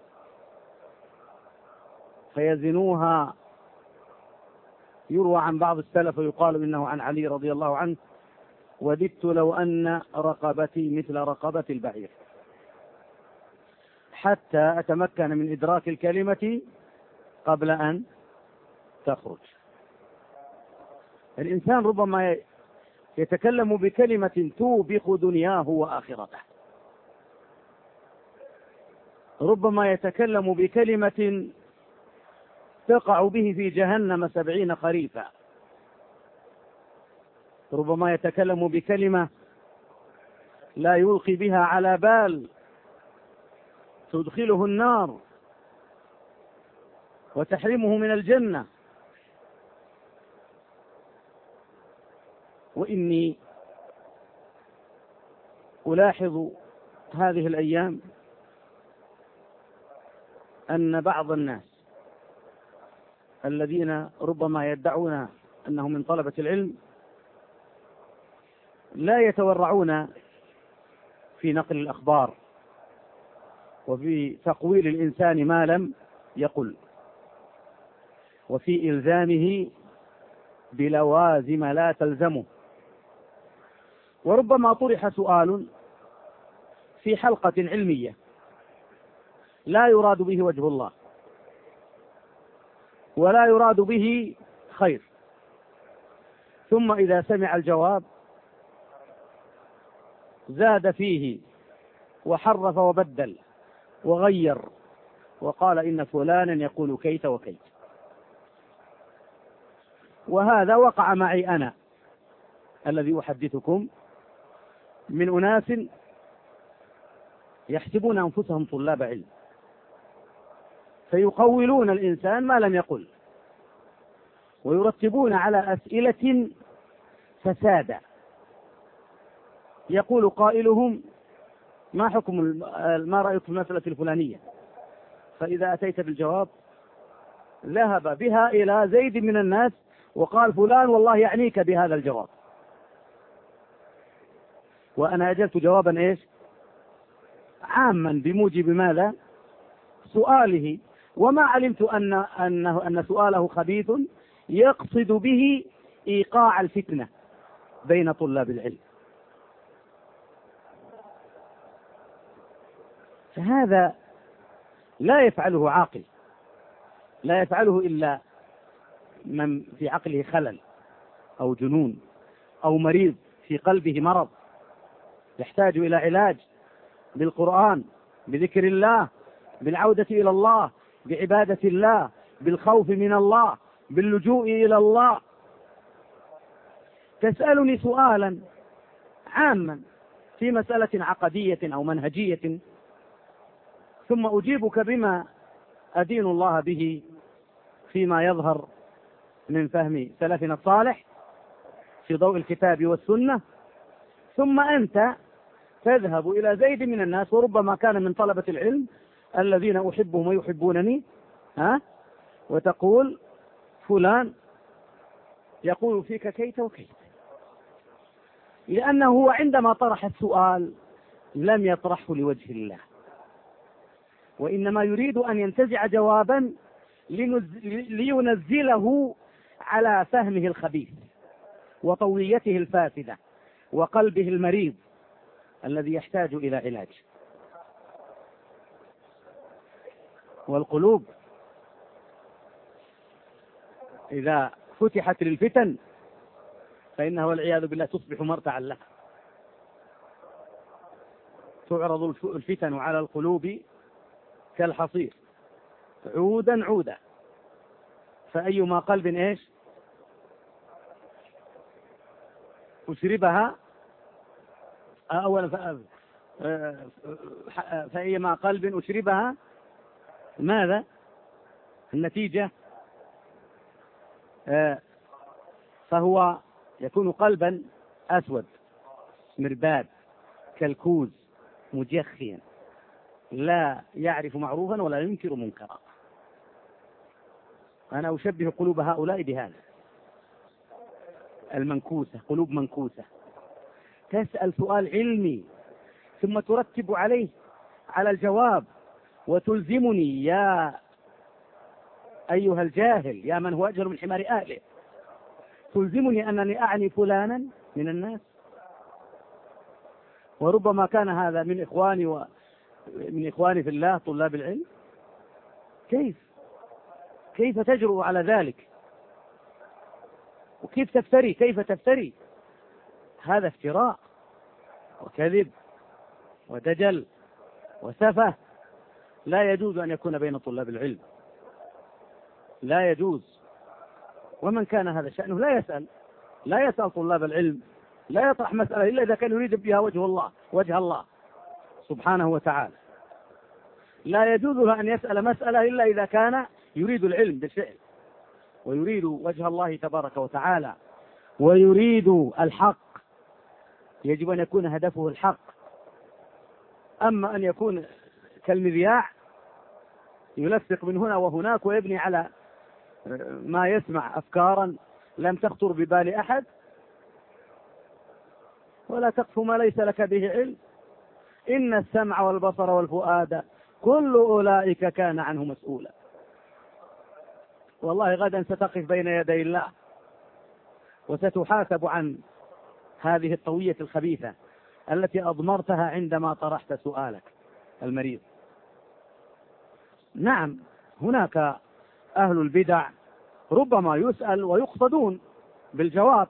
فيزنوها. يروى عن بعض السلف ويقال إنه عن علي رضي الله عنه: وددت لو أن رقبتي مثل رقبة البعير حتى أتمكن من إدراك الكلمة قبل أن تخرج. الإنسان ربما يتكلم بكلمة توبق دنياه وآخرته، ربما يتكلم بكلمة تقع به في جهنم 70 خريفا، ربما يتكلم بكلمة لا يلقي بها على بال تدخله النار وتحرمه من الجنة. وإني ألاحظ هذه الأيام أن بعض الناس الذين ربما يدعون أنهم من طلبة العلم لا يتورعون في نقل الأخبار وفي تقويل الإنسان ما لم يقل، وفي إلزامه بلوازم لا تلزمه. وربما طرح سؤال في حلقة علمية لا يراد به وجه الله ولا يراد به خير، ثم إذا سمع الجواب زاد فيه وحرف وبدل وغير وقال إن فلانا يقول كيت وكيت. وهذا وقع معي أنا الذي أحدثكم من أناس يحسبون أنفسهم طلاب علم، فيقولون الإنسان ما لم يقل، ويرتبون على أسئلة فسادا. يقول قائلهم: ما حكم ما رأيكم في المسألة الفلانية؟ فإذا أتيت بالجواب ذهب بها إلى زيد من الناس وقال: فلان والله يعنيك بهذا الجواب. وأنا أجلت جوابا إيش؟ عاما، بموجب ماذا؟ سؤاله. وما علمت أن سؤاله خبيث يقصد به إيقاع الفتنة بين طلاب العلم. فهذا لا يفعله عاقل، لا يفعله إلا من في عقله خلل أو جنون أو مريض في قلبه مرض يحتاج إلى علاج بالقرآن، بذكر الله، بالعودة إلى الله، بعبادة الله، بالخوف من الله، باللجوء إلى الله. تسألني سؤالا عاما في مسألة عقدية أو منهجية، ثم أجيبك بما أدين الله به فيما يظهر من فهم سلفنا الصالح في ضوء الكتاب والسنة، ثم أنت تذهب إلى زيد من الناس، وربما كان من طلبة العلم الذين أحبهم ويحبونني، وتقول فلان يقول فيك كيت وكيت، لأنه هو عندما طرح السؤال لم يطرحه لوجه الله، وإنما يريد أن ينتزع جوابا لينزله على فهمه الخبيث وطويته الفاسدة وقلبه المريض الذي يحتاج إلى علاج. والقلوب إذا فتحت للفتن فإنها والعياذ بالله تصبح مرتعا لها. تعرض الفتن على القلوب كالحصير عودا عودا، فأيما قلب إيش أشربها أولا، فأيما قلب أشربها ماذا النتيجة؟ فهو يكون قلبا أسود مرباد كالكوز مجخيا لا يعرف معروفا ولا ينكر منكرا. أنا أشبه قلوب هؤلاء بهذا المنكوسة، قلوب منكوسة تسأل سؤال علمي ثم ترتب عليه على الجواب وتلزمني يا أيها الجاهل يا من هو أجهل من حمار أهله، تلزمني أنني أعني فلانا من الناس، وربما كان هذا من إخواني في الله طلاب العلم. كيف تجرؤ على ذلك؟ وكيف تفتري؟ كيف تفتري؟ هذا افتراء وكذب ودجل وسفه لا يجوز أن يكون بين طلاب العلم، لا يجوز. ومن كان هذا شأنه لا يسأل طلاب العلم، لا يطرح مسألة إلا إذا كان يريد بها وجه الله سبحانه وتعالى. لا يجوز له أن يسأل مسألة إلا إذا كان يريد العلم بالفعل ويريد وجه الله تبارك وتعالى ويريد الحق، يجب أن يكون هدفه الحق. أما أن يكون كالمذياع يلفق من هنا وهناك ويبني على ما يسمع أفكارا لم تخطر ببال أحد، ولا تقف ما ليس لك به علم، إن السمع والبصر والفؤاد كل أولئك كان عنه مسؤولا. والله غدا ستقف بين يدي الله وستحاسب عن هذه الطوية الخبيثة التي أضمرتها عندما طرحت سؤالك المريض. نعم هناك أهل البدع ربما يسأل ويقصدون بالجواب،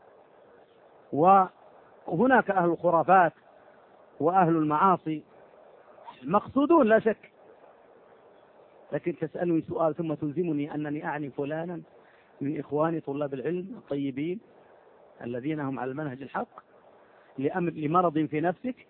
وهناك أهل الخرافات وأهل المعاصي مقصودون لا شك، لكن تسألني سؤال ثم تلزمني أنني أعني فلانا من إخواني طلاب العلم الطيبين الذين هم على المنهج الحق لمرض في نفسك.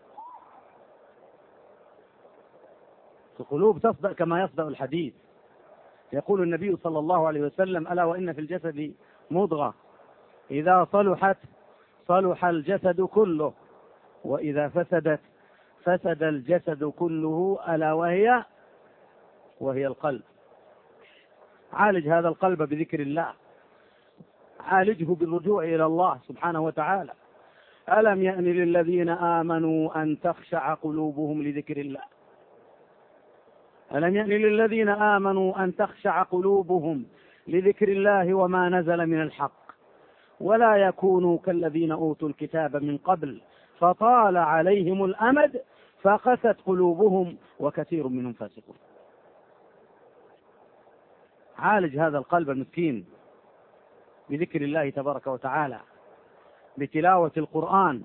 القلوب تصدأ كما يصدأ الحديد. يقول النبي صلى الله عليه وسلم: ألا وإن في الجسد مضغة إذا صلحت صلح الجسد كله وإذا فسدت فسد الجسد كله ألا وهي القلب. عالج هذا القلب بذكر الله، عالجه بالرجوع إلى الله سبحانه وتعالى. ألم يأن للذين آمنوا أن تخشع قلوبهم لذكر الله. ألم يأن للذين آمنوا أن تخشع قلوبهم لذكر الله وما نزل من الحق ولا يكونوا كالذين أوتوا الكتاب من قبل فطال عليهم الأمد فقست قلوبهم وكثير منهم فاسقون. عالج هذا القلب المسكين بذكر الله تبارك وتعالى، بتلاوة القرآن.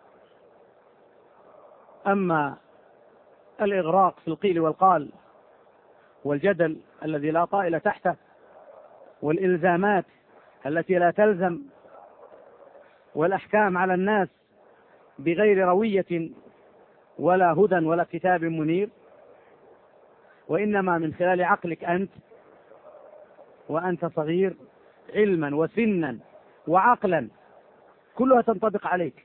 أما الإغراق في القيل والقال والجدل الذي لا طائل تحته والإلزامات التي لا تلزم والأحكام على الناس بغير روية ولا هدى ولا كتاب منير، وإنما من خلال عقلك أنت وأنت صغير علما وسنا وعقلا، كلها تنطبق عليك.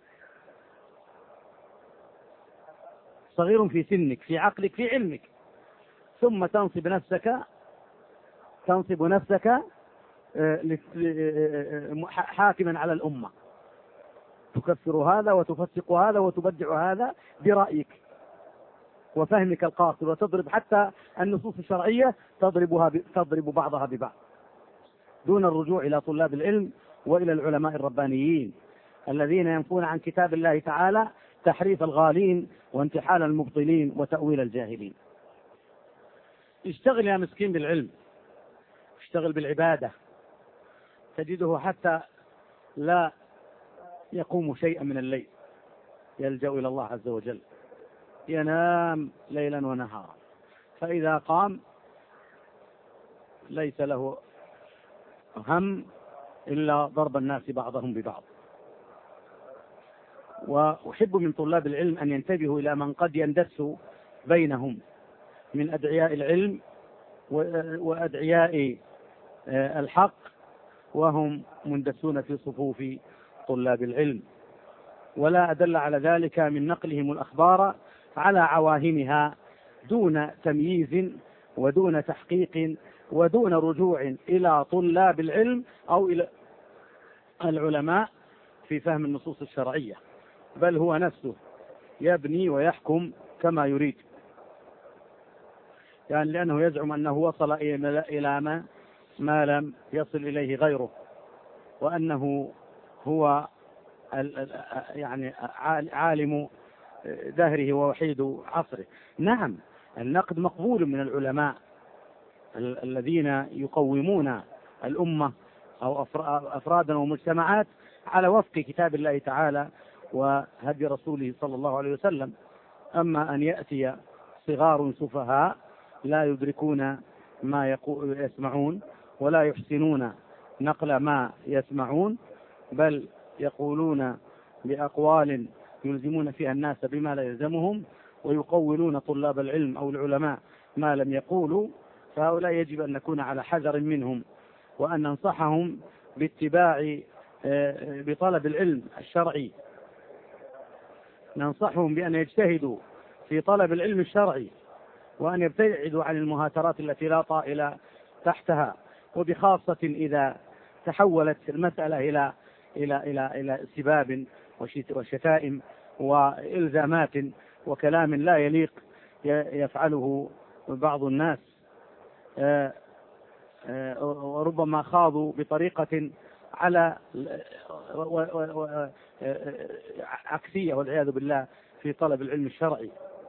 صغير في سنك، في عقلك، في علمك، ثم تنصب نفسك حاكما على الأمة، تكفر هذا وتفسق هذا وتبدع هذا برأيك وفهمك القاصر، وتضرب حتى النصوص الشرعية تضرب بعضها ببعض دون الرجوع إلى طلاب العلم وإلى العلماء الربانيين الذين ينفون عن كتاب الله تعالى تحريف الغالين وانتحال المبطلين وتأويل الجاهلين. اشتغل يا مسكين بالعلم، اشتغل بالعبادة، تجده حتى لا يقوم شيئا من الليل، يلجأ إلى الله عز وجل، ينام ليلا ونهارا، فإذا قام ليس له هم إلا ضرب الناس بعضهم ببعض. وأحب من طلاب العلم أن ينتبهوا إلى من قد يندس بينهم من أدعياء العلم وأدعياء الحق وهم مندسون في صفوف طلاب العلم، ولا أدل على ذلك من نقلهم الأخبار على عواهنها دون تمييز ودون تحقيق ودون رجوع إلى طلاب العلم أو إلى العلماء في فهم النصوص الشرعية، بل هو نفسه يبني ويحكم كما يريد، يعني لأنه يزعم أنه وصل إلى ما لم يصل إليه غيره، وأنه هو يعني عالم دهره ووحيد عصره. نعم، النقد مقبول من العلماء الذين يقومون الأمة أو أفرادا ومجتمعات على وفق كتاب الله تعالى وهدي رسوله صلى الله عليه وسلم. أما أن يأتي صغار سفهاء لا يدركون ما يسمعون ولا يحسنون نقل ما يسمعون، بل يقولون بأقوال يلزمون فيها الناس بما لا يلزمهم ويقولون طلاب العلم أو العلماء ما لم يقولوا، فهؤلاء يجب أن نكون على حذر منهم وأن ننصحهم باتباع بطلب العلم الشرعي، ننصحهم بأن يجتهدوا في طلب العلم الشرعي وأن يبتعدوا عن المهاترات التي لا طائل تحتها، وبخاصة إذا تحولت المسألة إلى سباب وشتائم وإلزامات وكلام لا يليق يفعله بعض الناس، وربما خاضوا بطريقة على عكسية والعياذ بالله في طلب العلم الشرعي.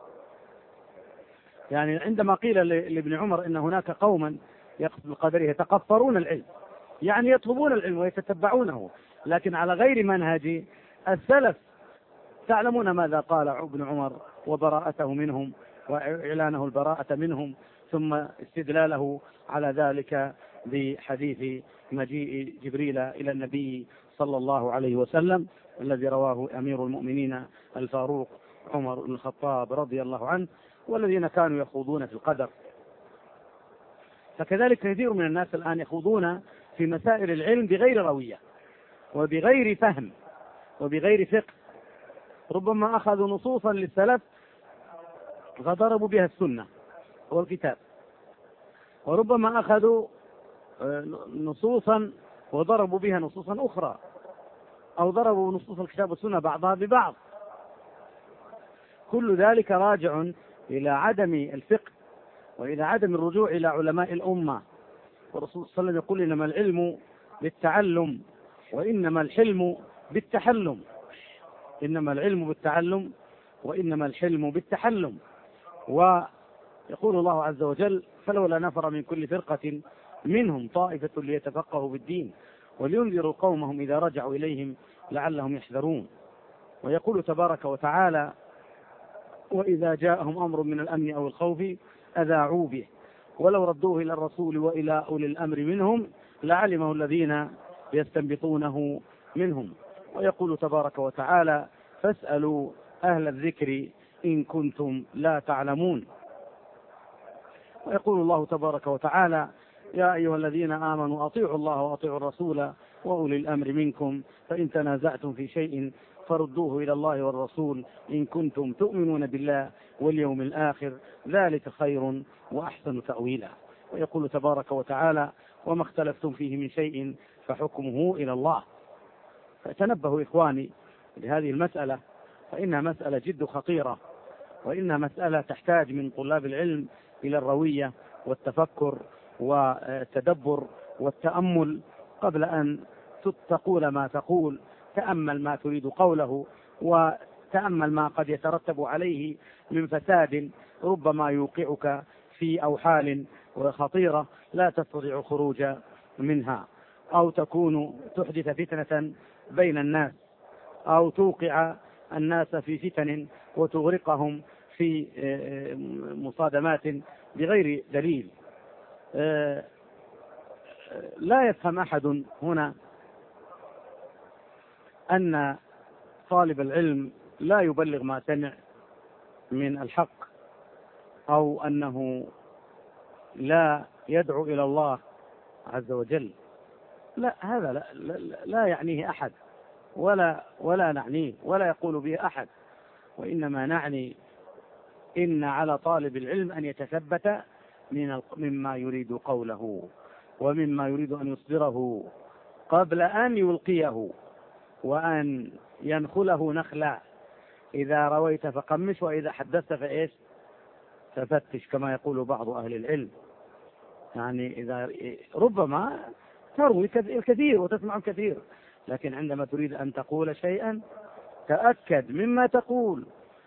يعني عندما قيل لابن عمر إن هناك قوما يقصد القدر يتقفرون العلم، يعني يطلبون العلم ويتتبعونه لكن على غير منهج السلف، تعلمون ماذا قال ابن عمر وبراءته منهم وإعلانه البراءة منهم، ثم استدلاله على ذلك بحديث مجيء جبريل إلى النبي صلى الله عليه وسلم الذي رواه أمير المؤمنين الفاروق عمر بن الخطاب رضي الله عنه، والذين كانوا يخوضون في القدر. فكذلك كثير من الناس الآن يخوضون في مسائل العلم بغير روية وبغير فهم وبغير فقه، ربما أخذوا نصوصا للسلف فضربوا بها السنة والكتاب، وربما أخذوا نصوصا وضربوا بها نصوصا أخرى، أو ضربوا نصوص الكتاب والسنة بعضها ببعض. كل ذلك راجع إلى عدم الفقه وإلى عدم الرجوع إلى علماء الأمة. والرسول صلى الله عليه وسلم يقول إنما العلم بالتعلم وإنما الحلم بالتحلم. إنما العلم بالتعلم وإنما الحلم بالتحلم. ويقول الله عز وجل: فلولا نفر من كل فرقة منهم طائفة ليتفقهوا بالدين ولينذروا قومهم إذا رجعوا إليهم لعلهم يحذرون. ويقول تبارك وتعالى: وإذا جاءهم أمر من الأمن أو الخوف أذاعوا به ولو ردوه إلى الرسول وإلى أولي الأمر منهم لعلمه الذين يستنبطونه منهم. ويقول تبارك وتعالى: فاسألوا أهل الذكر إن كنتم لا تعلمون. ويقول الله تبارك وتعالى: يا أيها الذين آمنوا أطيعوا الله وأطيعوا الرسول وأولي الأمر منكم فإن تنازعتم في شيء فردوه إلى الله والرسول إن كنتم تؤمنون بالله واليوم الآخر ذلك خير وأحسن تأويلا. ويقول تبارك وتعالى: وما اختلفتم فيه من شيء فحكمه إلى الله. فتنبهوا إخواني لهذه المسألة، فإنها مسألة جد خطيرة، وإنها مسألة تحتاج من طلاب العلم إلى الروية والتفكر والتدبر والتأمل قبل أن تقول ما تقول. تأمل ما تريد قوله، وتأمل ما قد يترتب عليه من فساد ربما يوقعك في أوحال خطيرة لا تستطيع الخروج منها، أو تكون تحدث فتنة بين الناس، أو توقع الناس في فتن وتغرقهم في مصادمات بغير دليل. لا يفهم أحد هنا أن طالب العلم لا يبلغ ما سمع من الحق، أو أنه لا يدعو إلى الله عز وجل. لا، هذا لا يعنيه أحد، ولا نعنيه، ولا يقول به أحد. وإنما نعني إن على طالب العلم أن يتثبت مما يريد قوله ومما يريد أن يصدره قبل أن يلقيه، وأن ينخله نخلا. إذا رويت فقمش، وإذا حدثت فإيش ففتش، كما يقول بعض أهل العلم. يعني إذا ربما تروي الكثير وتسمع الكثير، لكن عندما تريد أن تقول شيئا تأكد مما تقول،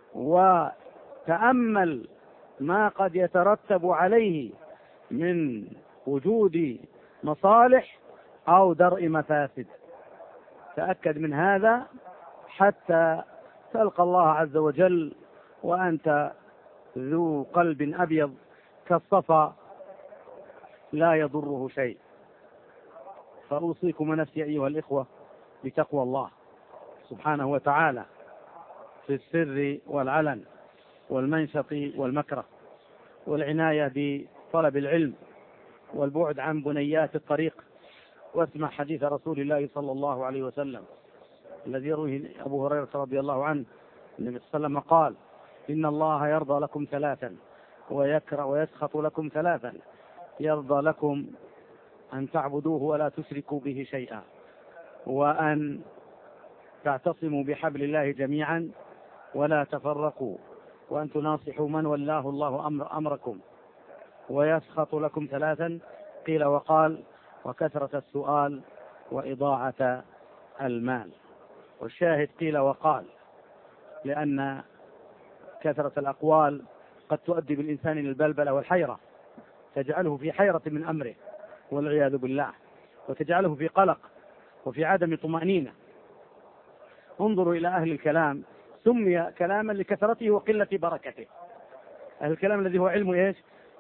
وتأمل ما قد يترتب عليه من وجود مصالح أو درء مفاسد. تأكد من هذا حتى تلقى الله عز وجل وأنت ذو قلب أبيض كالصفا لا يضره شيء. فأوصيكم ونفسي أيها الإخوة بتقوى الله سبحانه وتعالى في السر والعلن والمنشط والمكره، والعناية بطلب العلم والبعد عن بنيات الطريق. واسمع حديث رسول الله صلى الله عليه وسلم الذي يرويه أبو هريرة رضي الله عنه. النبي صلى الله عليه وسلم قال: إن الله يرضى لكم ثلاثا ويكره ويسخط لكم ثلاثا: يرضى لكم أن تعبدوه ولا تشركوا به شيئا، وأن تعتصموا بحبل الله جميعا ولا تفرقوا، وأن تناصحوا من ولاه الله أمركم. ويسخط لكم ثلاثا، قيل وقال: وكثرة السؤال وإضاعة المال. والشاهد قيل وقال، لأن كثرة الأقوال قد تؤدي بالإنسان إلى البلبلة والحيرة، تجعله في حيرة من أمره والعياذ بالله، وتجعله في قلق وفي عدم طمأنينة. انظروا إلى أهل الكلام، سمي كلاما لكثرته وقلة بركته. أهل الكلام الذي هو علم إيش؟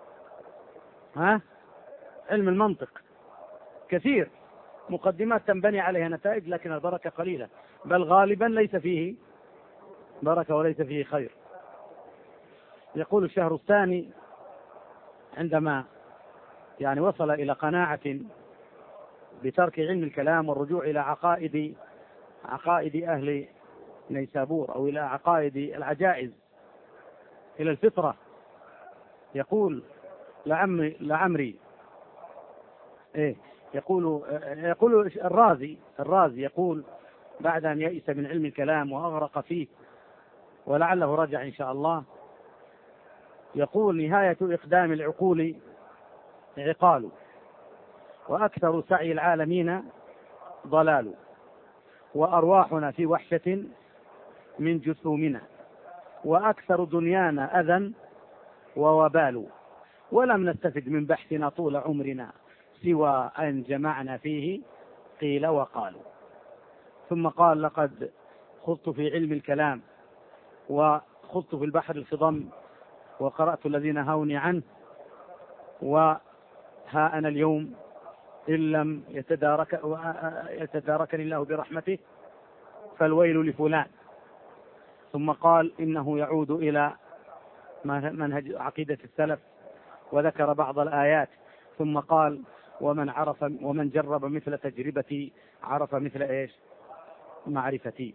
علم المنطق، كثير مقدمات تنبني عليها نتائج، لكن البركة قليلة، بل غالبا ليس فيه بركة وليس فيه خير. يقول الشهرستاني عندما وصل إلى قناعة بترك علم الكلام والرجوع إلى عقائد أهل نيسابور، أو إلى عقائد العجائز، إلى الفطرة، يقول لعمري يقول الرازي يقول بعد أن يئس من علم الكلام وأغرق فيه ولعله رجع إن شاء الله: يقول: نهاية إقدام العقول عقال، وأكثر سعي العالمين ضلال، وأرواحنا في وحشة من جسومنا، وأكثر دنيانا أذى ووبال، ولم نستفد من بحثنا طول عمرنا سوى أن جمعنا فيه قيل وقالوا. ثم قال: لقد خضت في علم الكلام وخضت في البحر الخضم وقرأت الذي نهوني عنه، وها أنا اليوم إن لم يتداركني الله برحمته فالويل لفلان. ثم قال: إنه يعود إلى منهج عقيدة السلف، وذكر بعض الآيات. ثم قال: ومن جرب مثل تجربتي عرف مثل إيش؟ معرفتي.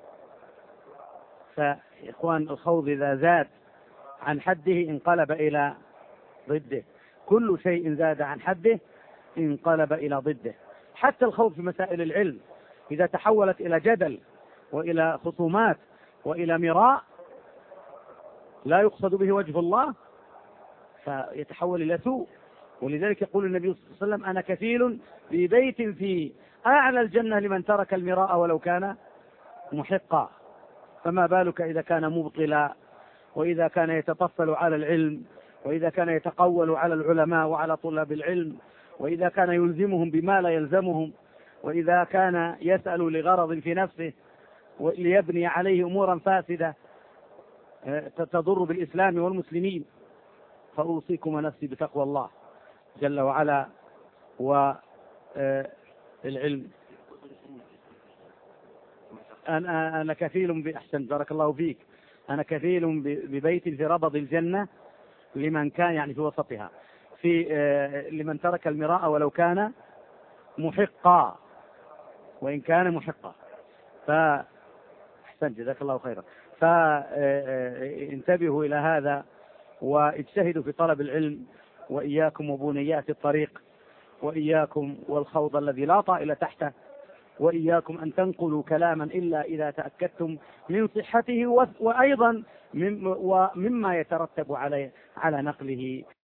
فإخوان، الخوض إذا زاد عن حده انقلب إلى ضده، كل شيء زاد عن حده انقلب إلى ضده. حتى الخوض في مسائل العلم إذا تحولت إلى جدل وإلى خصومات وإلى مراء لا يقصد به وجه الله فيتحول إلى سوء. ولذلك يقول النبي صلى الله عليه وسلم: أنا كفيل ببيت في أعلى الجنة لمن ترك المراء ولو كان محقا. فما بالك إذا كان مبطلا، وإذا كان يتطفل على العلم، وإذا كان يتقول على العلماء وعلى طلاب العلم، وإذا كان يلزمهم بما لا يلزمهم، وإذا كان يسأل لغرض في نفسه ليبني عليه أمورا فاسدة تضر بالإسلام والمسلمين. فأوصيكم ونفسي بتقوى الله جل وعلا والعلم. أنا كفيل بأحسن، بارك الله فيك، أنا كفيل ببيت في ربض الجنة لمن كان، يعني في وسطها، لمن ترك المراء ولو كان محقا، وإن كان محقا. فأحسن، جزاك الله خيرا. فانتبهوا إلى هذا واجتهدوا في طلب العلم، وإياكم وبنيات الطريق، وإياكم والخوض الذي لا طائل تحته، وإياكم أن تنقلوا كلاما إلا إذا تأكدتم من صحته، وأيضا مما يترتب على نقله.